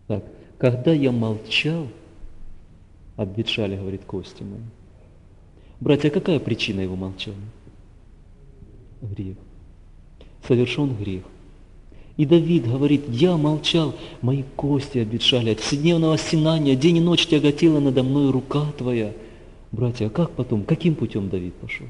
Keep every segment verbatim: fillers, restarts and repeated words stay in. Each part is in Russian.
Так, когда я молчал, обветшали, говорит, кости мои. Братья, какая причина его молчания? Грех. Совершен грех. И Давид говорит, я молчал, мои кости обветшали от вседневного стенания, день и ночь тяготела надо мной рука твоя. Братья, а как потом, каким путем Давид пошел?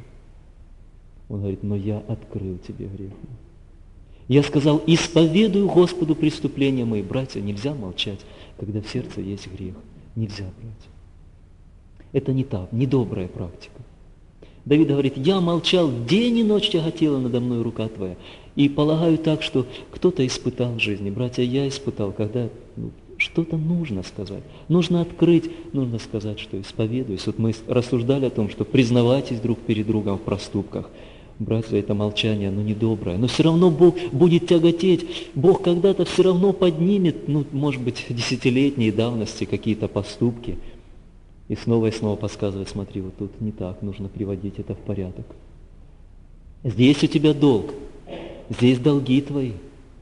Он говорит, но я открыл тебе грех. Я сказал, исповедую Господу преступления мои. Братья, нельзя молчать, когда в сердце есть грех. Нельзя, братья. Это не так, не добрая практика. Давид говорит, я молчал, день и ночь тяготела надо мной рука твоя. И полагаю так, что кто-то испытал в жизни. Братья, я испытал, когда ну, что-то нужно сказать. Нужно открыть, нужно сказать, что исповедуюсь. Вот мы рассуждали о том, что признавайтесь друг перед другом в проступках. Братья, это молчание, оно недоброе. Но все равно Бог будет тяготеть. Бог когда-то все равно поднимет, ну, может быть, десятилетней давности какие-то поступки. И снова и снова подсказывает, смотри, вот тут не так, нужно приводить это в порядок. Здесь у тебя долг, здесь долги твои.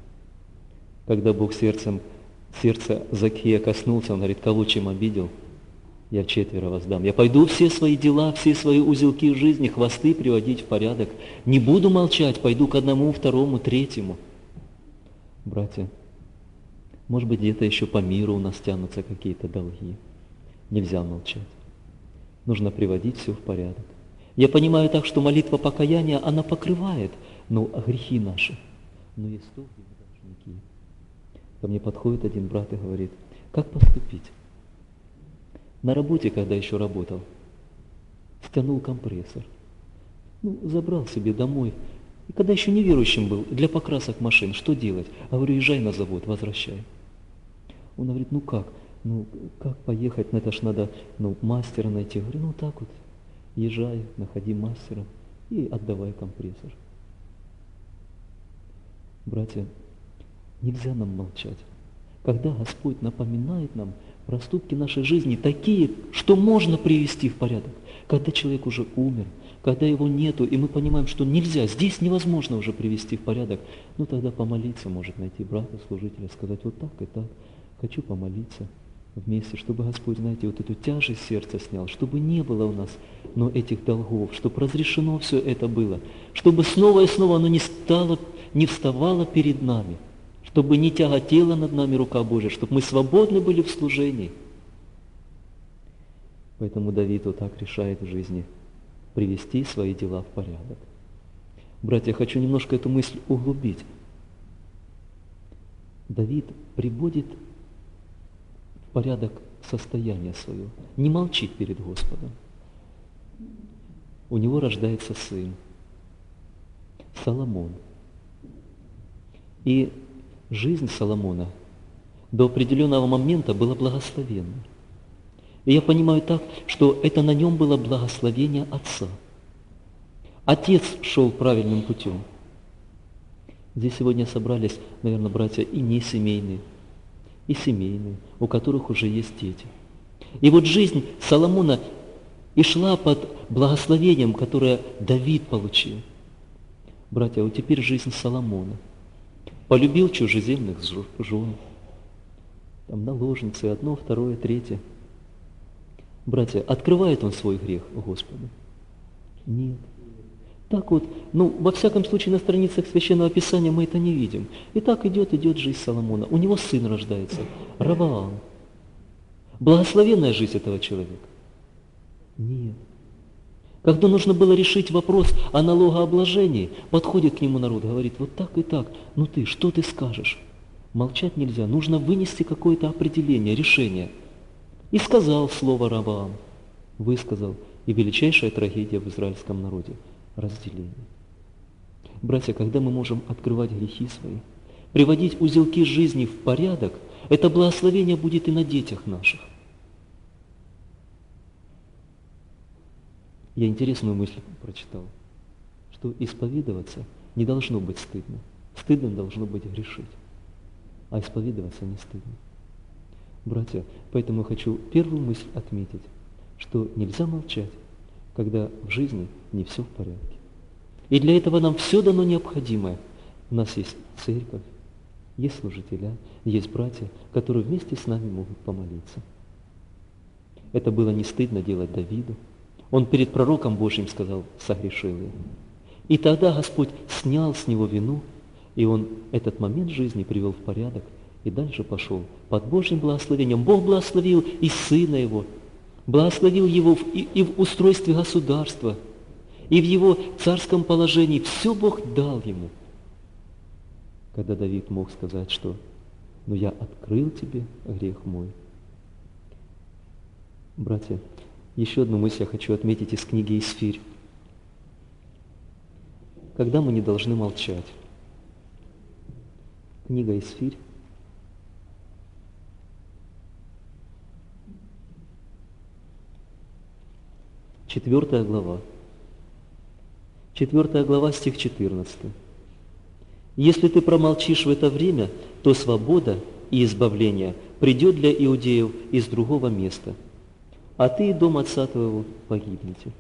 Когда Бог сердцем, сердце Закхея коснулся, он говорит, кого чем обидел, я вчетверо воздам. Я пойду все свои дела, все свои узелки в жизни, хвосты приводить в порядок. Не буду молчать, пойду к одному, второму, третьему. Братья, может быть, где-то еще по миру у нас тянутся какие-то долги. Нельзя молчать. Нужно приводить все в порядок. Я понимаю так, что молитва покаяния, она покрывает, ну, грехи наши. Но есть то, где мы должники. Ко мне подходит один брат и говорит, как поступить? На работе, когда еще работал, стянул компрессор. Ну, забрал себе домой. И когда еще неверующим был, для покрасок машин, что делать? А говорю, езжай на завод, возвращай. Он говорит, ну как? Ну, как поехать? Ну, это ж надо, ну, мастера найти. Я говорю, ну, так вот, езжай, находи мастера и отдавай компрессор. Братья, нельзя нам молчать. Когда Господь напоминает нам проступки нашей жизни, такие, что можно привести в порядок, когда человек уже умер, когда его нету, и мы понимаем, что нельзя, здесь невозможно уже привести в порядок, ну, тогда помолиться, может найти брата, служителя, сказать вот так и так, хочу помолиться вместе, чтобы Господь, знаете, вот эту тяжесть сердца снял, чтобы не было у нас, но этих долгов, чтобы разрешено все это было, чтобы снова и снова оно не стало, не вставало перед нами, чтобы не тяготела над нами рука Божья, чтобы мы свободны были в служении. Поэтому Давид вот так решает в жизни привести свои дела в порядок. Братья, я хочу немножко эту мысль углубить. Давид приводит в порядок состояние свое, не молчит перед Господом. У него рождается сын, Соломон. И жизнь Соломона до определенного момента была благословенна. И я понимаю так, что это на нем было благословение отца. Отец шел правильным путем. Здесь сегодня собрались, наверное, братья и не семейные, и семейные, у которых уже есть дети. И вот жизнь Соломона и шла под благословением, которое Давид получил. Братья, вот теперь жизнь Соломона. Полюбил чужеземных жен, там наложницы, одно, второе, третье. Братья, открывает он свой грех Господу? Нет. Так вот, ну, во всяком случае, на страницах Священного Писания мы это не видим. И так идет, идет жизнь Соломона. У него сын рождается, Ровоам. Благословенная жизнь этого человека? Нет. Когда нужно было решить вопрос о налогообложении, подходит к нему народ, говорит, вот так и так, ну ты, что ты скажешь? Молчать нельзя, нужно вынести какое-то определение, решение. И сказал слово Ровоам, высказал, и величайшая трагедия в израильском народе – разделение. Братья, когда мы можем открывать грехи свои, приводить узелки жизни в порядок, это благословение будет и на детях наших. Я интересную мысль прочитал, что исповедоваться не должно быть стыдно. Стыдно должно быть грешить, а исповедоваться не стыдно. Братья, поэтому я хочу первую мысль отметить, что нельзя молчать, когда в жизни не все в порядке. И для этого нам все дано необходимое. У нас есть церковь, есть служителя, есть братья, которые вместе с нами могут помолиться. Это было не стыдно делать Давиду. Он перед пророком Божьим сказал: согрешил я. И тогда Господь снял с него вину, и он этот момент жизни привел в порядок, и дальше пошел под Божьим благословением. Бог благословил и сына его, благословил его и, и в устройстве государства, и в его царском положении. Все Бог дал ему. Когда Давид мог сказать, что «ну я открыл тебе грех мой». Братья, еще одну мысль я хочу отметить из книги «Исфирь». Когда мы не должны молчать. Книга «Исфирь». Четвертая глава. Четвертая глава, стих четырнадцатый. «Если ты промолчишь в это время, то свобода и избавление придет для иудеев из другого места, а ты и дом отца твоего погибнете».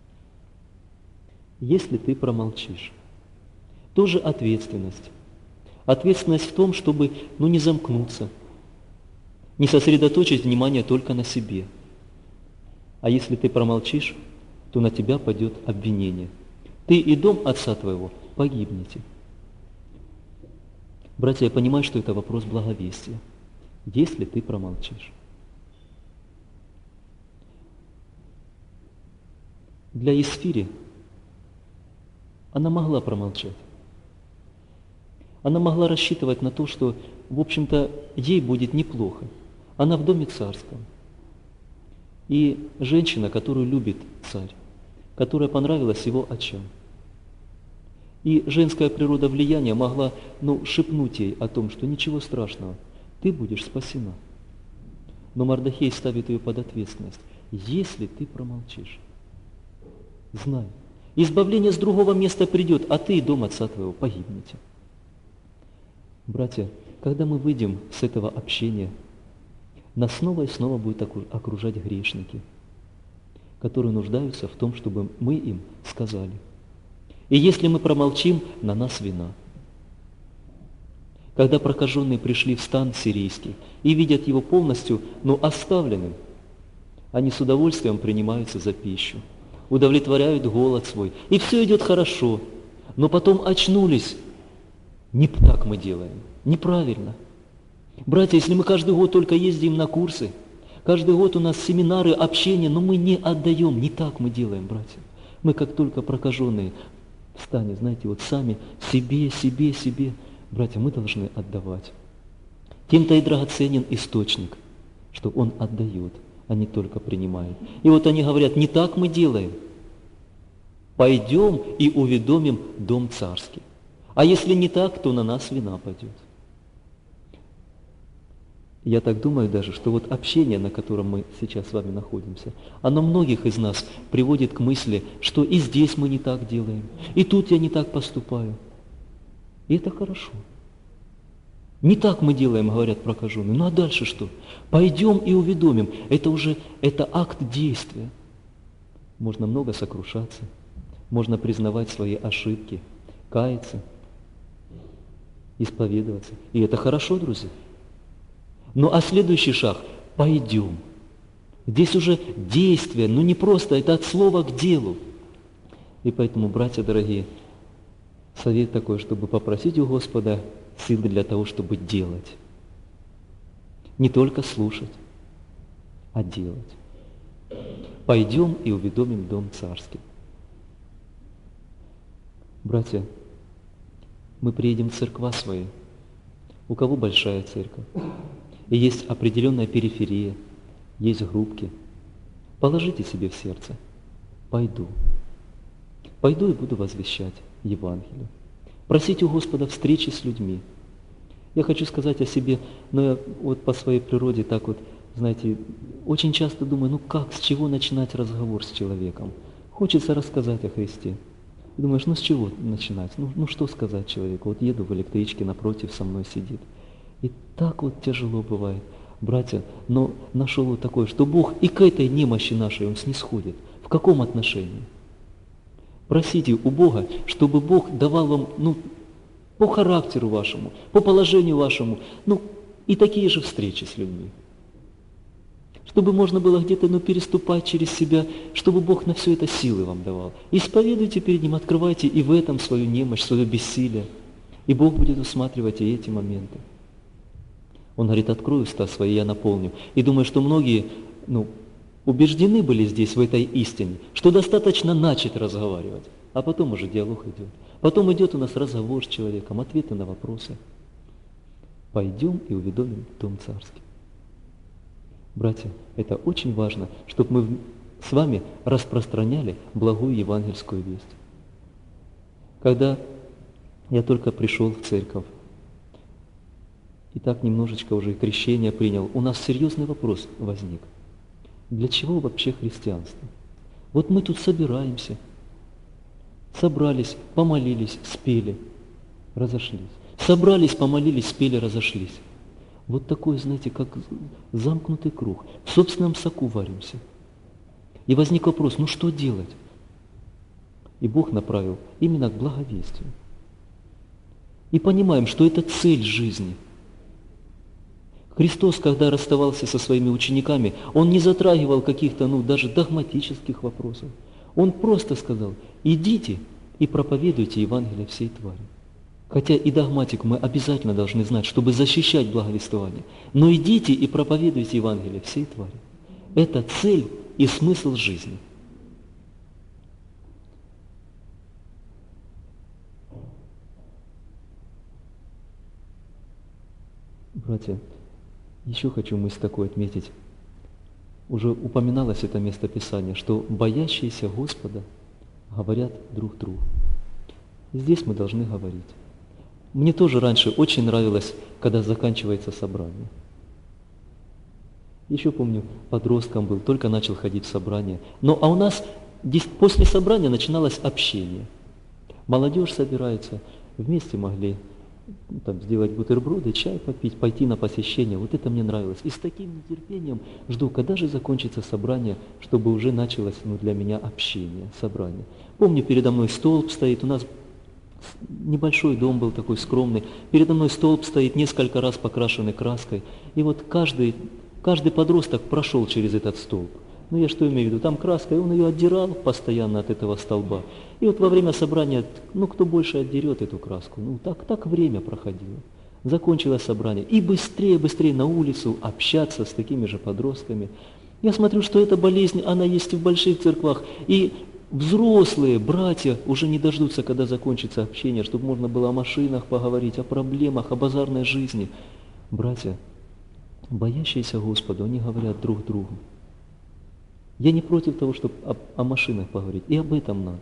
Если ты промолчишь. Тоже ответственность. Ответственность в том, чтобы ну, не замкнуться, не сосредоточить внимание только на себе. А если ты промолчишь, то на тебя пойдет обвинение. Ты и дом отца твоего погибнете. Братья, я понимаю, что это вопрос благовестия. Если ты промолчишь. Для Исфири она могла промолчать. Она могла рассчитывать на то, что, в общем-то, ей будет неплохо. Она в доме царском. И женщина, которую любит царь, которая понравилась его очам. И женская природа влияния могла ну, шепнуть ей о том, что ничего страшного, ты будешь спасена. Но Мардохей ставит ее под ответственность. Если ты промолчишь, знай, избавление с другого места придет, а ты и дом отца твоего погибнете. Братья, когда мы выйдем с этого общения, нас снова и снова будут окружать грешники, которые нуждаются в том, чтобы мы им сказали. И если мы промолчим, на нас вина. Когда прокаженные пришли в стан сирийский и видят его полностью, но оставленным, они с удовольствием принимаются за пищу, удовлетворяют голод свой, и все идет хорошо. Но потом очнулись. Не так мы делаем, неправильно. Братья, если мы каждый год только ездим на курсы, каждый год у нас семинары, общения, но мы не отдаем, не так мы делаем, братья. Мы как только прокаженные в стане, знаете, вот сами себе, себе, себе, братья, мы должны отдавать. Тем-то и драгоценен источник, что он отдает, а не только принимает. И вот они говорят, не так мы делаем. Пойдем и уведомим дом царский. А если не так, то на нас вина пойдет. Я так думаю даже, что вот общение, на котором мы сейчас с вами находимся, оно многих из нас приводит к мысли, что и здесь мы не так делаем, и тут я не так поступаю. И это хорошо. Не так мы делаем, говорят прокаженные. Ну а дальше что? Пойдем и уведомим. Это уже это акт действия. Можно много сокрушаться, можно признавать свои ошибки, каяться, исповедоваться. И это хорошо, друзья. Ну а следующий шаг – пойдем. Здесь уже действие, но не просто, это от слова к делу. И поэтому, братья дорогие, совет такой, чтобы попросить у Господа силы для того, чтобы делать. Не только слушать, а делать. Пойдем и уведомим дом царский. Братья, мы приедем в церква свои. У кого большая церковь? И есть определенная периферия, есть группки. Положите себе в сердце. Пойду. Пойду и буду возвещать Евангелие. Просите у Господа встречи с людьми. Я хочу сказать о себе, но я вот по своей природе так вот, знаете, очень часто думаю, ну как, с чего начинать разговор с человеком? Хочется рассказать о Христе. И думаешь, ну с чего начинать? Ну, ну что сказать человеку? Вот еду в электричке, напротив со мной сидит. И так вот тяжело бывает, братья, но нашел вот такое, что Бог и к этой немощи нашей Он снисходит. В каком отношении? Просите у Бога, чтобы Бог давал вам ну, по характеру вашему, по положению вашему. Ну, и такие же встречи с людьми. Чтобы можно было где-то ну, переступать через себя, чтобы Бог на все это силы вам давал. Исповедуйте перед Ним, открывайте и в этом свою немощь, свое бессилие. И Бог будет усматривать и эти моменты. Он говорит, открой уста свои, я наполню. И думаю, что многие ну, убеждены были здесь, в этой истине, что достаточно начать разговаривать, а потом уже диалог идет. Потом идет у нас разговор с человеком, ответы на вопросы. Пойдем и уведомим Дом Царский. Братья, это очень важно, чтобы мы с вами распространяли благую евангельскую весть. Когда я только пришел в церковь, и так немножечко уже и крещение принял, у нас серьезный вопрос возник. Для чего вообще христианство? Вот мы тут собираемся, собрались, помолились, спели, разошлись. Собрались, помолились, спели, разошлись. Вот такой, знаете, как замкнутый круг. В собственном соку варимся. И возник вопрос, ну что делать? И Бог направил именно к благовестию. И понимаем, что это цель жизни. Христос, когда расставался со своими учениками, Он не затрагивал каких-то, ну, даже догматических вопросов. Он просто сказал, идите и проповедуйте Евангелие всей твари. Хотя и догматику мы обязательно должны знать, чтобы защищать благовествование. Но идите и проповедуйте Евангелие всей твари. Это цель и смысл жизни. Братья, еще хочу мысль такую отметить. Уже упоминалось это место Писания, что боящиеся Господа говорят друг другу. И здесь мы должны говорить. Мне тоже раньше очень нравилось, когда заканчивается собрание. Еще помню, подростком был, только начал ходить в собрание. Но а у нас после собрания начиналось общение. Молодежь собирается, вместе могли ну, там, сделать бутерброды, чай попить, пойти на посещение. Вот это мне нравилось. И с таким нетерпением жду, когда же закончится собрание, чтобы уже началось ну, для меня общение, собрание. Помню, передо мной столб стоит, у нас небольшой дом был такой скромный, передо мной столб стоит, несколько раз покрашенный краской, и вот каждый, каждый подросток прошел через этот столб. Ну я что имею в виду, там краска, и он ее отдирал постоянно от этого столба. И вот во время собрания, ну кто больше отдерет эту краску, ну так, так время проходило. Закончилось собрание, и быстрее, быстрее на улицу общаться с такими же подростками. Я смотрю, что эта болезнь, она есть и в больших церквах, и взрослые братья уже не дождутся, когда закончится общение, чтобы можно было о машинах поговорить, о проблемах, о базарной жизни. Братья, боящиеся Господа, они говорят друг другу. Я не против того, чтобы о, о машинах поговорить, и об этом надо.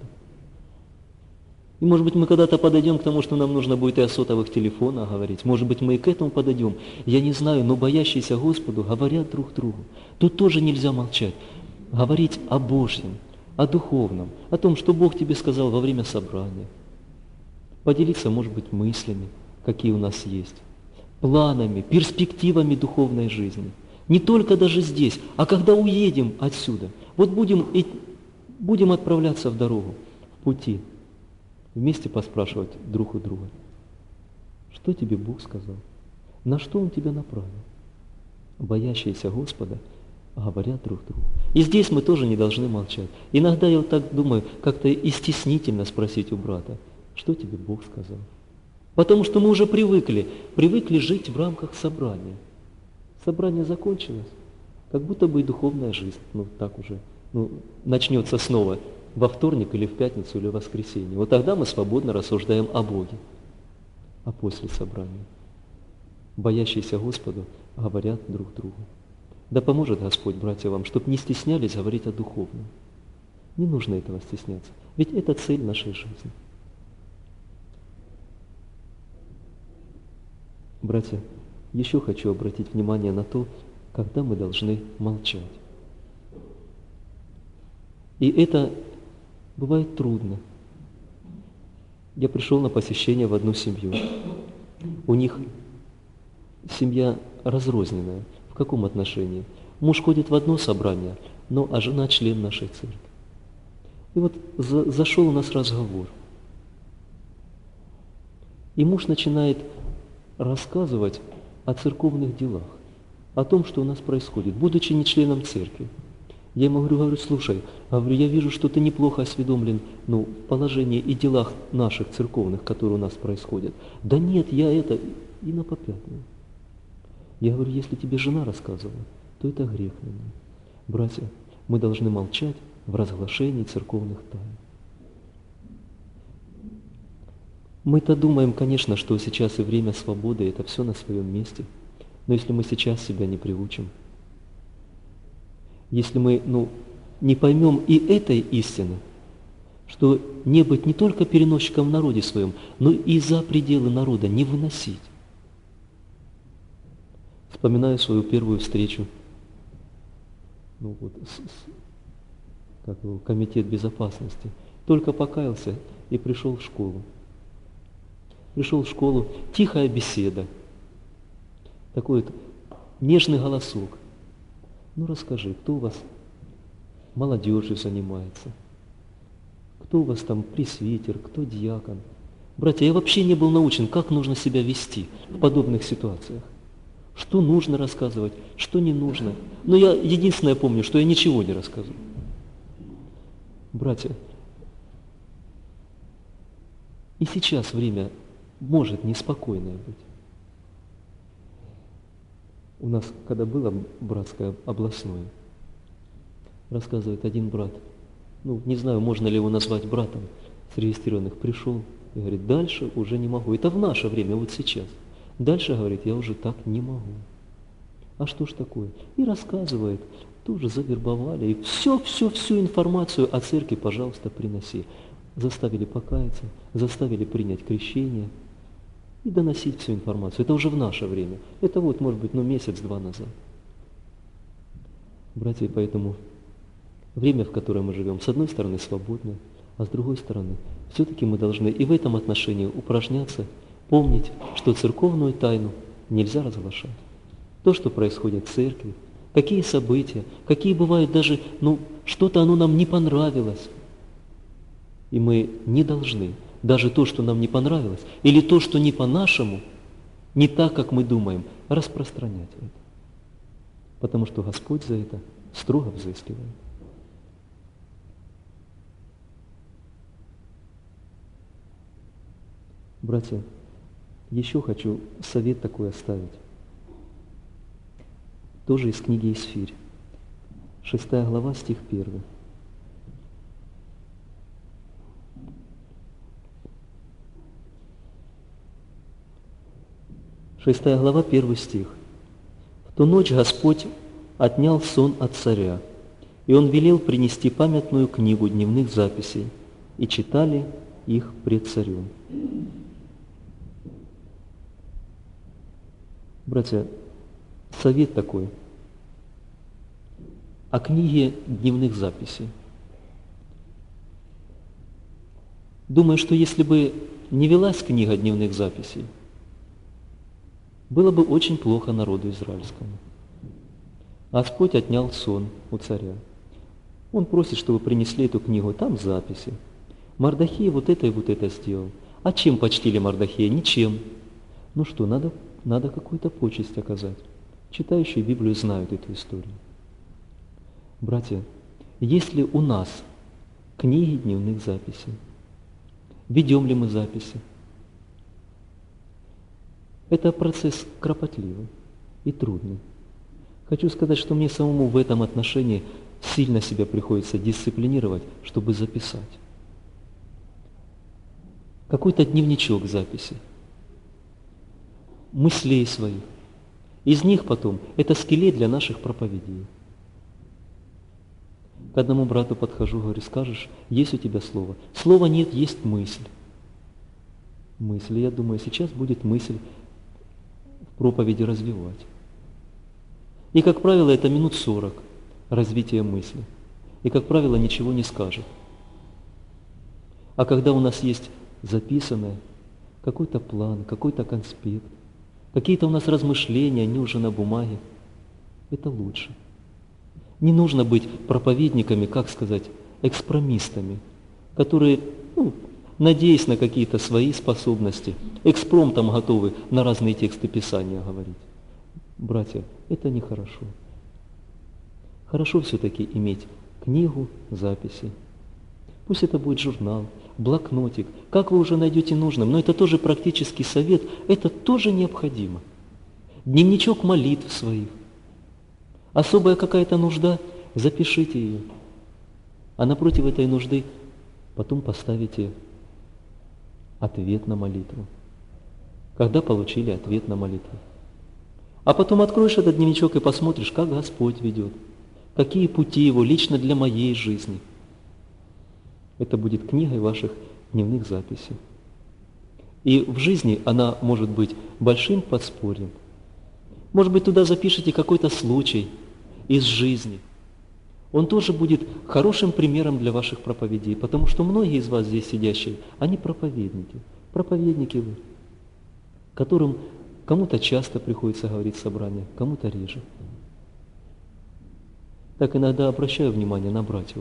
И может быть мы когда-то подойдем к тому, что нам нужно будет и о сотовых телефонах говорить, может быть мы и к этому подойдем, я не знаю, но боящиеся Господу говорят друг другу. Тут тоже нельзя молчать, говорить о Божьем, о духовном, о том, что Бог тебе сказал во время собрания. Поделиться, может быть, мыслями, какие у нас есть, планами, перспективами духовной жизни. Не только даже здесь, а когда уедем отсюда. Вот будем, и, будем отправляться в дорогу, в пути, вместе поспрашивать друг у друга. Что тебе Бог сказал? На что Он тебя направил? Боящиеся Господа говорят друг другу. И здесь мы тоже не должны молчать. Иногда я вот так думаю, как-то и стеснительно спросить у брата, что тебе Бог сказал? Потому что мы уже привыкли, привыкли жить в рамках собрания. Собрание закончилось, как будто бы и духовная жизнь, ну так уже, ну, начнется снова во вторник или в пятницу или в воскресенье. Вот тогда мы свободно рассуждаем о Боге. А после собрания боящиеся Господу говорят друг другу. Да поможет Господь, братья, вам, чтобы не стеснялись говорить о духовном. Не нужно этого стесняться, ведь это цель нашей жизни. Братья, еще хочу обратить внимание на то, когда мы должны молчать. И это бывает трудно. Я пришел на посещение в одну семью. У них семья разрозненная. В каком отношении? Муж ходит в одно собрание, но а жена член нашей церкви. И вот за, зашел у нас разговор. И муж начинает рассказывать о церковных делах, о том, что у нас происходит, будучи не членом церкви. Я ему говорю, говорю, слушай, говорю, я вижу, что ты неплохо осведомлен, ну, в положении и делах наших церковных, которые у нас происходят. Да нет, я это, и на попятную. Я говорю, если тебе жена рассказывала, то это грех на ней. Братья, мы должны молчать в разглашении церковных тайн. Мы-то думаем, конечно, что сейчас и время свободы, это все на своем месте. Но если мы сейчас себя не приучим, если мы ну, не поймем и этой истины, что не быть не только переносчиком в народе своем, но и за пределы народа не выносить. Вспоминаю свою первую встречу, ну, вот, с, с, как его, комитет безопасности. Только покаялся и пришел в школу. Пришел в школу, тихая беседа, такой вот нежный голосок. Ну расскажи, кто у вас молодежью занимается, кто у вас там пресвитер, кто диакон. Братья, я вообще не был научен, как нужно себя вести в подобных ситуациях. Что нужно рассказывать, что не нужно. Но я единственное помню, что я ничего не рассказываю. Братья, и сейчас время может неспокойное быть. У нас, когда было братское областное, рассказывает один брат, ну, не знаю, можно ли его назвать братом, зарегистрированных, пришел и говорит, дальше уже не могу. Это в наше время, вот сейчас. Дальше, говорит, я уже так не могу. А что ж такое? И рассказывает, тоже завербовали, и все, все, всю информацию о церкви, пожалуйста, приноси. Заставили покаяться, заставили принять крещение и доносить всю информацию. Это уже в наше время. Это вот, может быть, ну, месяц-два назад. Братья, поэтому время, в которое мы живем, с одной стороны, свободное, а с другой стороны, все-таки мы должны и в этом отношении упражняться, помнить, что церковную тайну нельзя разглашать. То, что происходит в церкви, какие события, какие бывают даже, ну, что-то оно нам не понравилось. И мы не должны даже то, что нам не понравилось, или то, что не по-нашему, не так, как мы думаем, распространять это. Потому что Господь за это строго взыскивает. Братья, еще хочу совет такой оставить. Тоже из книги Исфирь. Шестая глава, стих первый. Шестая глава, первый стих. «В ту ночь Господь отнял сон от царя, и он велел принести памятную книгу дневных записей, и читали их пред царем». Братья, совет такой о книге дневных записей. Думаю, что если бы не велась книга дневных записей, было бы очень плохо народу израильскому. Господь отнял сон у царя. Он просит, чтобы принесли эту книгу, там записи. Мардохей вот это и вот это сделал. А чем почтили Мардохея? Ничем. Ну что, надо, надо какую-то почесть оказать. Читающие Библию знают эту историю. Братья, есть ли у нас книги дневных записей? Ведем ли мы записи? Это процесс кропотливый и трудный. Хочу сказать, что мне самому в этом отношении сильно себя приходится дисциплинировать, чтобы записать. Какой-то дневничок записи, мыслей своих. Из них потом это скелет для наших проповедей. К одному брату подхожу, говорю, скажешь, есть у тебя слово? Слова нет, есть мысль. Мысль, я думаю, сейчас будет мысль в проповеди развивать. И, как правило, это минут сорок развития мысли. И, как правило, ничего не скажет. А когда у нас есть записанное, какой-то план, какой-то конспект, какие-то у нас размышления, они уже на бумаге, это лучше. Не нужно быть проповедниками, как сказать, экспромистами, которые ну, надеясь на какие-то свои способности, экспромтом готовы на разные тексты Писания говорить. Братья, это нехорошо. Хорошо все-таки иметь книгу, записи. Пусть это будет журнал, блокнотик, как вы уже найдете нужным, но это тоже практический совет, это тоже необходимо. Дневничок молитв своих. Особая какая-то нужда, запишите ее. А напротив этой нужды потом поставите ответ на молитву. Когда получили ответ на молитву. А потом откроешь этот дневничок и посмотришь, как Господь ведет, какие пути Его лично для моей жизни. Это будет книгой ваших дневных записей. И в жизни она может быть большим подспорьем. Может быть, туда запишите какой-то случай из жизни. Он тоже будет хорошим примером для ваших проповедей, потому что многие из вас здесь сидящие, они проповедники. Проповедники вы, которым кому-то часто приходится говорить в собрания, кому-то реже. Так иногда обращаю внимание на братьев.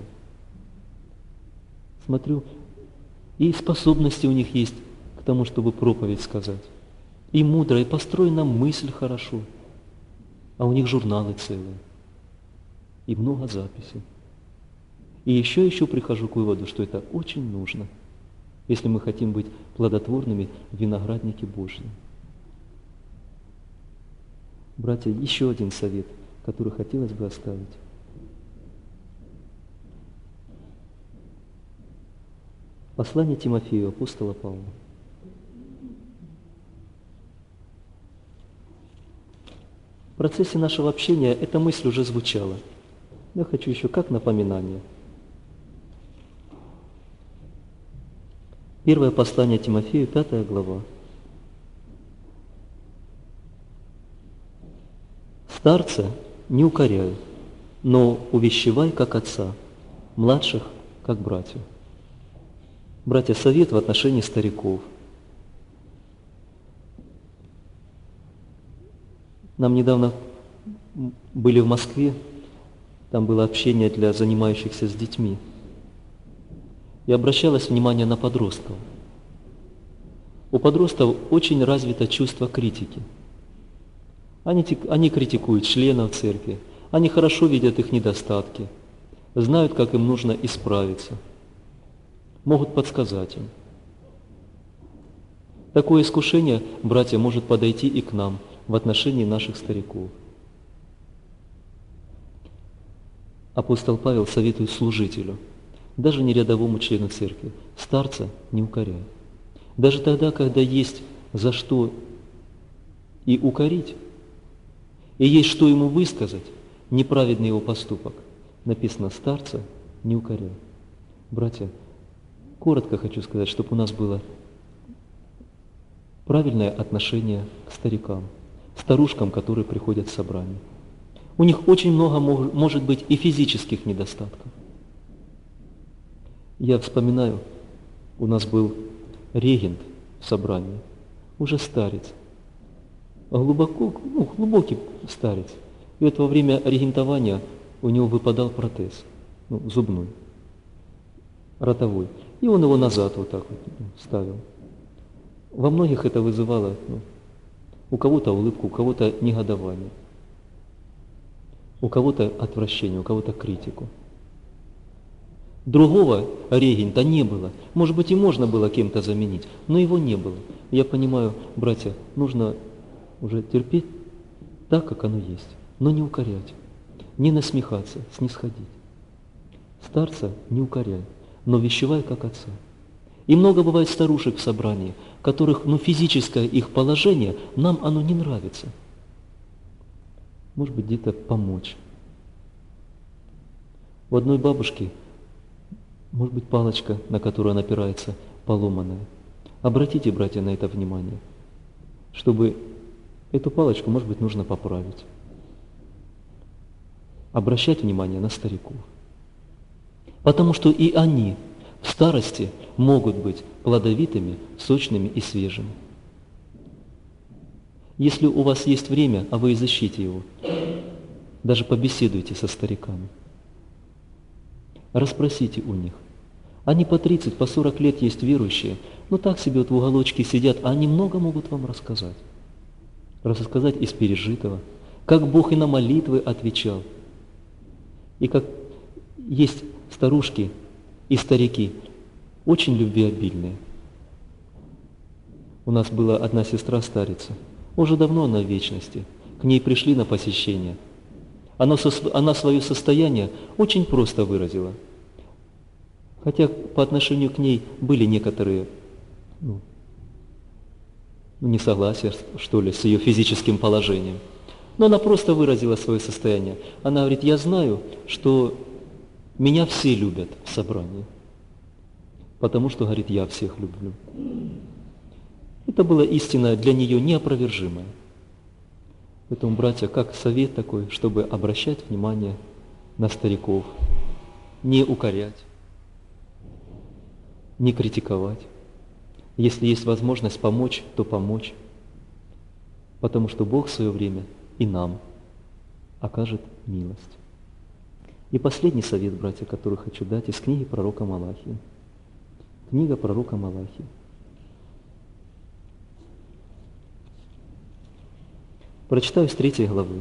Смотрю, и способности у них есть к тому, чтобы проповедь сказать. И мудро, и построена мысль хорошо. А у них журналы целые. И много записей. И еще еще прихожу к выводу, что это очень нужно, если мы хотим быть плодотворными в винограднике Божьем. Братья, еще один совет, который хотелось бы оставить. Послание Тимофею, апостола Павла. В процессе нашего общения эта мысль уже звучала. Я хочу еще как напоминание. Первое послание Тимофею, пятая глава. Старца не укоряй, но увещевай как отца, младших как братьев. Братья, совет в отношении стариков. Нам недавно были в Москве, там было общение для занимающихся с детьми. И обращалось внимание на подростков. У подростков очень развито чувство критики. Они, они критикуют членов церкви, они хорошо видят их недостатки, знают, как им нужно исправиться, могут подсказать им. Такое искушение, братья, может подойти и к нам в отношении наших стариков. Апостол Павел советует служителю, даже не рядовому члену церкви, старца не укоряй. Даже тогда, когда есть за что и укорить, и есть что ему высказать, неправедный его поступок, написано старца не укоряй. Братья, коротко хочу сказать, чтобы у нас было правильное отношение к старикам, старушкам, которые приходят в собрание. У них очень много может быть и физических недостатков. Я вспоминаю, у нас был регент в собрании, уже старец, глубоко, ну, глубокий старец. И вот во время регентования у него выпадал протез, ну, зубной, ротовой. И он его назад вот так вот ставил. Во многих это вызывало, ну, у кого-то улыбку, у кого-то негодование, у кого-то отвращение, у кого-то критику. Другого регента не было. Может быть, и можно было кем-то заменить, но его не было. Я понимаю, братья, нужно уже терпеть так, как оно есть, но не укорять, не насмехаться, снисходить. Старца не укоряй, но вещевай как отца. И много бывает старушек в собрании, которых, ну, физическое их положение, нам оно не нравится. Может быть, где-то помочь. У одной бабушки, может быть, палочка, на которую она опирается, поломанная. Обратите, братья, на это внимание, чтобы эту палочку, может быть, нужно поправить. Обращать внимание на стариков. Потому что и они в старости могут быть плодовитыми, сочными и свежими. Если у вас есть время, а вы изыщите его, даже побеседуйте со стариками. Расспросите у них, Они по тридцать, по сорок лет есть верующие, но так себе вот в уголочке сидят, а они много могут вам рассказать. Рассказать из пережитого, как Бог и на молитвы отвечал. И как есть старушки и старики, очень любвеобильные. У нас была одна сестра-старица, уже давно она в вечности, к ней пришли на посещение. Она, со, она свое состояние очень просто выразила. Хотя по отношению к ней были некоторые ну, несогласия, что ли, с ее физическим положением. Но она просто выразила свое состояние. Она говорит, я знаю, что меня все любят в собрании, потому что, говорит, я всех люблю. Это была истина для нее неопровержимая. Поэтому, братья, как совет такой, чтобы обращать внимание на стариков, не укорять, не критиковать. Если есть возможность помочь, то помочь, потому что Бог в свое время и нам окажет милость. И последний совет, братья, который хочу дать из книги пророка Малахии. Книга пророка Малахии. Прочитаю с третьей главы.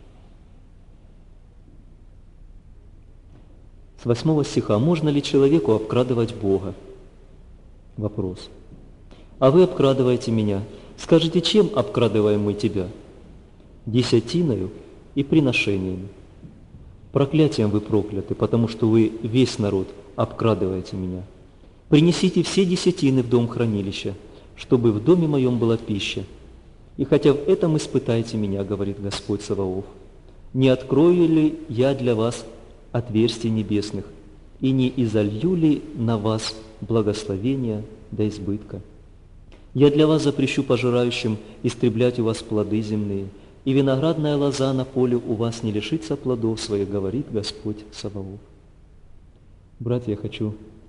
С восьмого стиха. «Можно ли человеку обкрадывать Бога?» Вопрос. «А вы обкрадываете меня. Скажите, чем обкрадываем мы тебя? Десятиною и приношениями. Проклятием вы прокляты, потому что вы весь народ обкрадываете меня. Принесите все десятины в дом хранилища, чтобы в доме моем была пища. И хотя в этом испытайте меня, говорит Господь Саваоф, не открою ли я для вас отверстий небесных, и не изолью ли на вас благословения до избытка? Я для вас запрещу пожирающим истреблять у вас плоды земные, и виноградная лоза на поле у вас не лишится плодов своих, говорит Господь Саваоф». Братья, я хочу,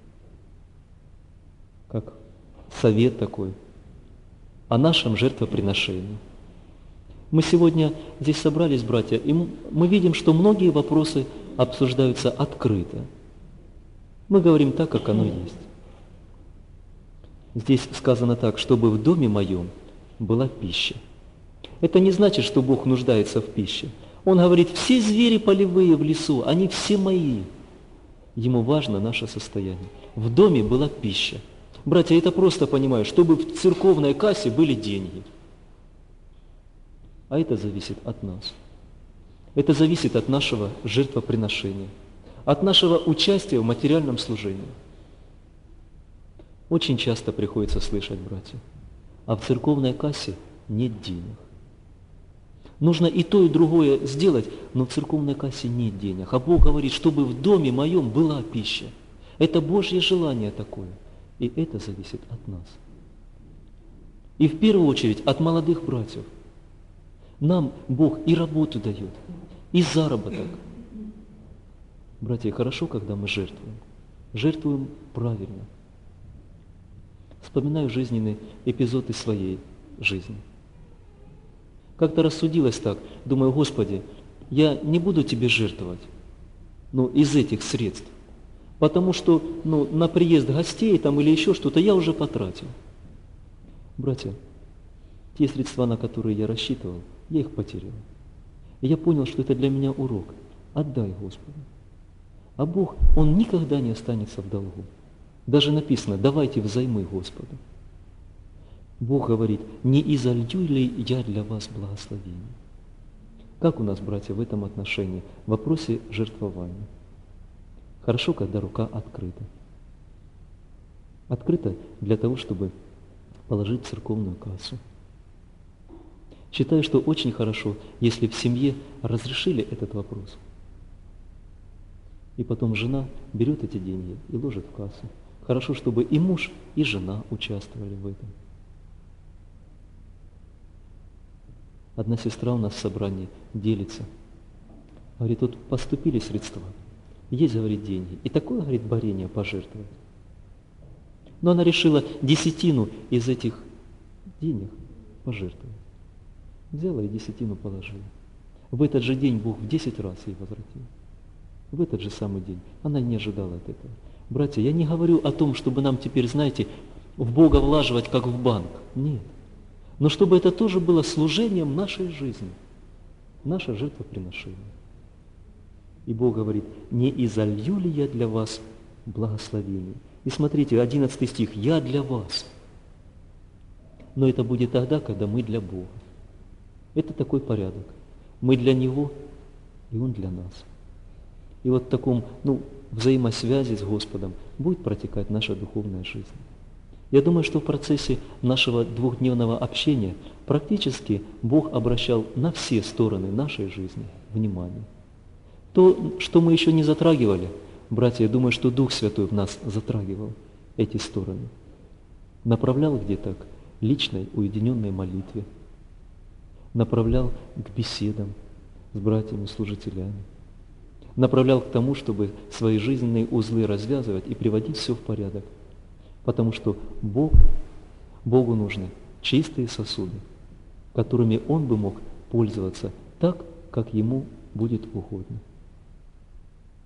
как совет такой, о нашем жертвоприношении. Мы сегодня здесь собрались, братья, и мы видим, что многие вопросы обсуждаются открыто. Мы говорим так, как оно есть. Здесь сказано так, чтобы в доме моем была пища. Это не значит, что Бог нуждается в пище. Он говорит, все звери полевые в лесу, они все мои. Ему важно наше состояние. В доме была пища. Братья, это просто понимаю, чтобы в церковной кассе были деньги. А это зависит от нас. Это зависит от нашего жертвоприношения, от нашего участия в материальном служении. Очень часто приходится слышать, братья, а в церковной кассе нет денег. Нужно и то, и другое сделать, но в церковной кассе нет денег. А Бог говорит, чтобы в доме моем была пища. Это Божье желание такое. И это зависит от нас. И в первую очередь от молодых братьев. Нам Бог и работу дает, и заработок. Братья, хорошо, когда мы жертвуем. Жертвуем правильно. Вспоминаю жизненный эпизод из своей жизни. Как-то рассудилось так, думаю, Господи, я не буду Тебе жертвовать, ну, из этих средств. Потому что ну, на приезд гостей там, или еще что-то я уже потратил. Братья, те средства, на которые я рассчитывал, я их потерял. И я понял, что это для меня урок. Отдай Господу. А Бог, Он никогда не останется в долгу. Даже написано, давайте взаймы Господу. Бог говорит, не изолью ли я для вас благословение? Как у нас, братья, в этом отношении, в вопросе жертвования? Хорошо, когда рука открыта. Открыта для того, чтобы положить в церковную кассу. Считаю, что очень хорошо, если в семье разрешили этот вопрос. И потом жена берет эти деньги и ложит в кассу. Хорошо, чтобы и муж, и жена участвовали в этом. Одна сестра у нас в собрании делится. Говорит, вот поступили средства. Есть, говорит, деньги. И такое, говорит, борение пожертвовать. Но она решила десятину из этих денег пожертвовать. Взяла и десятину положила. В этот же день Бог в десять раз ей возвратил. В этот же самый день. Она не ожидала от этого. Братья, я не говорю о том, чтобы нам теперь, знаете, в Бога влаживать, как в банк. Нет. Но чтобы это тоже было служением нашей жизни, наше жертвоприношение. И Бог говорит, не изолью ли я для вас благословений? И смотрите, одиннадцатый стих, я для вас. Но это будет тогда, когда мы для Бога. Это такой порядок. Мы для Него, и Он для нас. И вот в таком, ну, взаимосвязи с Господом будет протекать наша духовная жизнь. Я думаю, что в процессе нашего двухдневного общения практически Бог обращал на все стороны нашей жизни внимание. То, что мы еще не затрагивали, братья, я думаю, что Дух Святой в нас затрагивал эти стороны. Направлял где-то к личной, уединенной молитве, направлял к беседам с братьями-служителями, направлял к тому, чтобы свои жизненные узлы развязывать и приводить все в порядок. Потому что Бог, Богу нужны чистые сосуды, которыми Он бы мог пользоваться так, как Ему будет угодно.